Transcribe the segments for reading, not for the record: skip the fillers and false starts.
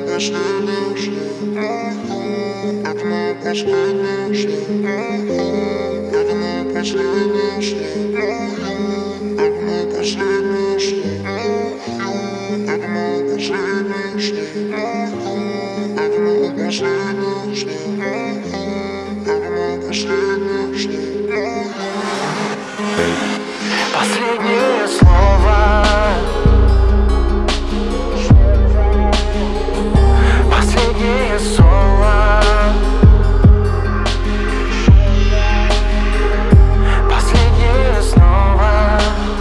Последнее слово. Последнее слово. Последнее снова.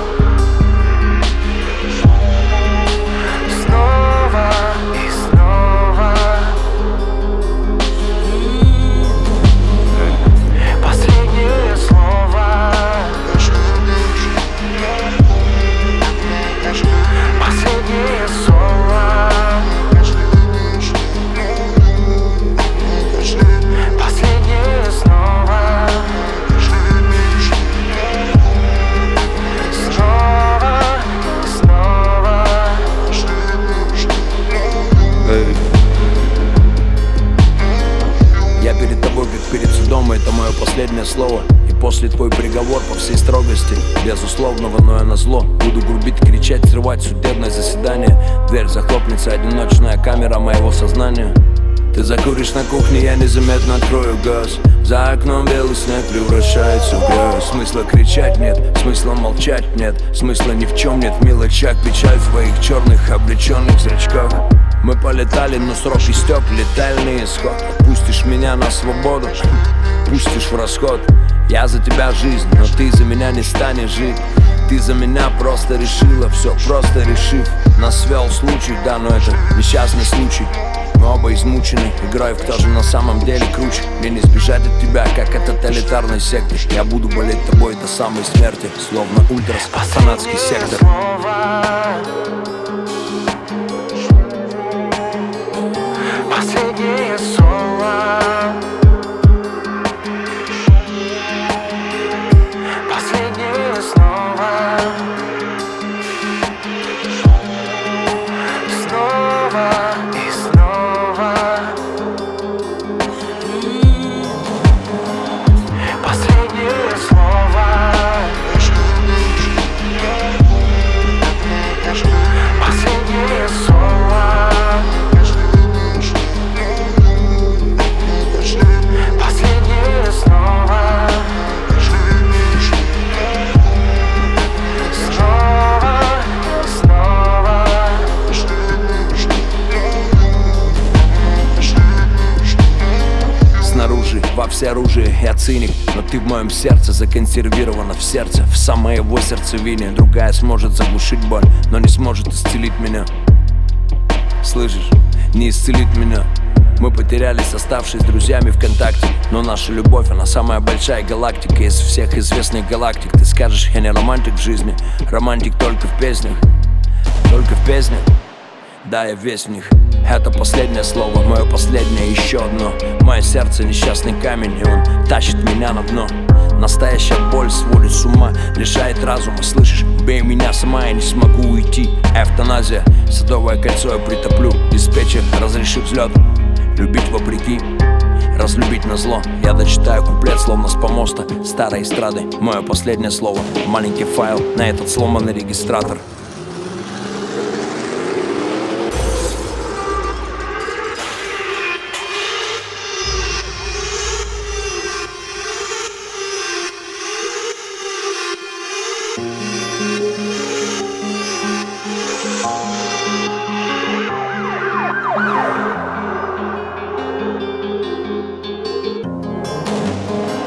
Снова и снова. Последнее слово. Последнее слово. Последнее снова. Снова и снова. Я перед тобой, как перед судом, это мое последнее слово. И после твой приговор по всей строгости безусловного, но я назло буду грубить, кричать, срывать судебное заседание. Дверь захлопнется, одиночная камера моего сознания. Ты закуришь на кухне, я незаметно открою газ. За окном белый снег превращается в грязь. Смысла кричать нет, смысла молчать нет, смысла ни в чем нет. В мелочах печаль в твоих черных обреченных зрачках. Мы полетали, но срок истек, летальный исход. Отпустишь меня на свободу, пустишь в расход. Я за тебя жизнь, но ты за меня не станешь жить. Ты за меня просто решила, все просто решив. Нас свел случай, да, но это несчастный случай. Мы оба измучены, играя в кто же на самом деле круче. Мне не сбежать от тебя, как от тоталитарной секты. Я буду болеть тобой до самой смерти, словно ультрас, фанатский сектор. Последнее слово. Последнее снова. Снова и снова. Последнее слово. Последнее слово. Последнее снова. Снова, снова. Снаружи, во всеоружии, я циник, но ты в моем сердце законсервирована в сердце, в самой его сердцевине. Другая сможет заглушить боль, но не сможет исцелить меня. Слышишь, не исцелить меня. Мы потерялись, оставшись друзьями ВКонтакте. Но наша любовь, она самая большая галактика из всех известных галактик. Ты скажешь, я не романтик в жизни, романтик только в песнях. Только в песнях, да, я весь в них. Это последнее слово, мое последнее, еще одно. Мое сердце несчастный камень, и он тащит меня на дно. Настоящая боль сводит с ума, лишает разума, слышишь? Убей меня сама, я не смогу уйти. Эвтаназия, садовое кольцо я притоплю. Диспетчер, разреши взлет. Любить вопреки, разлюбить назло. Я дочитаю куплет, словно с помоста старой эстрады. Мое последнее слово, маленький файл на этот сломанный регистратор.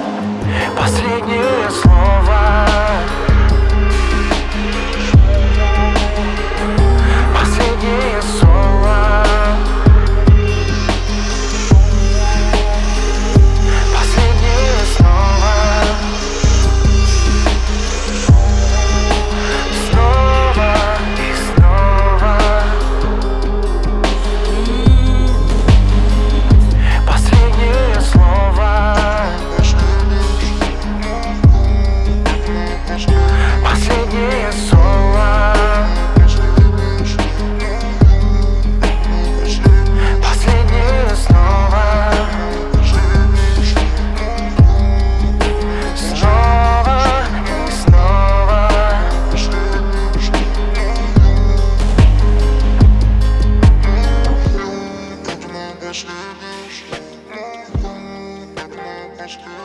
Последнее слово. последний,